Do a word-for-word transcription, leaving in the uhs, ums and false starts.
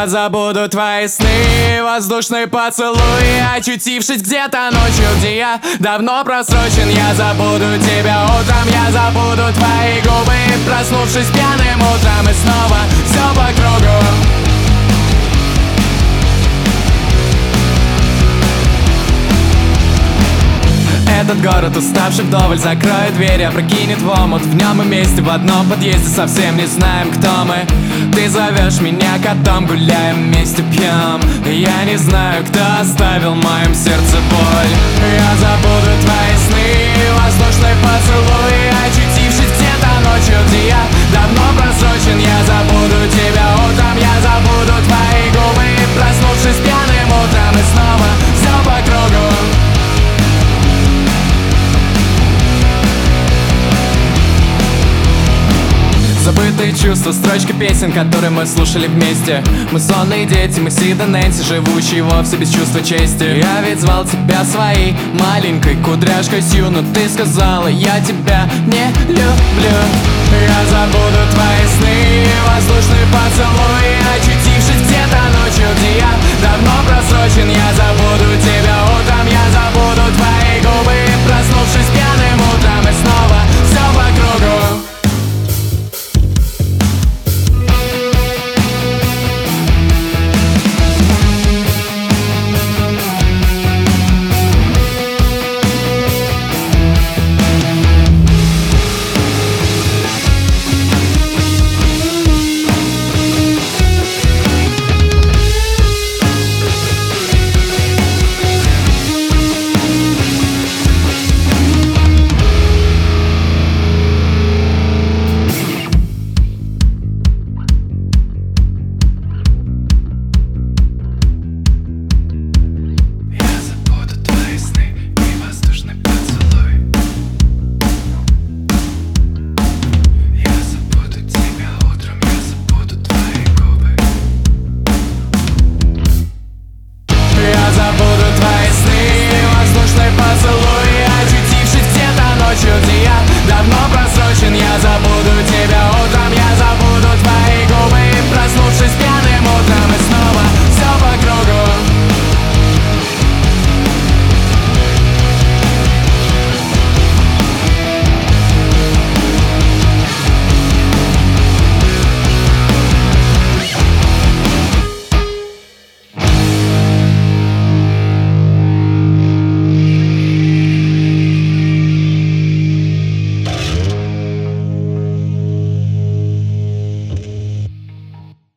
Я забуду твои сны, воздушные поцелуи, очутившись где-то ночью, где я давно просрочен. Я забуду тебя утром, я забуду твои губы, проснувшись пьяным утром, и снова все по кругу. Этот город, уставший вдоволь, закроет дверь, опрокинет в омут. В нем мы вместе в одном подъезде, совсем не знаем, кто мы. Ты зовешь меня котом, гуляем вместе, пьем. Я не знаю, кто оставил в моем сердце боль. Я забуду твои сны, воздушные поцелуи, очутившись где-то ночью, где я давно просрочен. Я забуду тебя утром, я забуду твои губы, проснувшись пьяным утром, и снова все по кругу. Забытые чувства, строчки песен, которые мы слушали вместе. Мы сонные дети, мы Сид и Нэнси, живущие вовсе без чувства чести. Я ведь звал тебя своей маленькой кудряшкой Сью, но ты сказала, я тебя не люблю. Я забуду твои сны, воздушные поцелуи,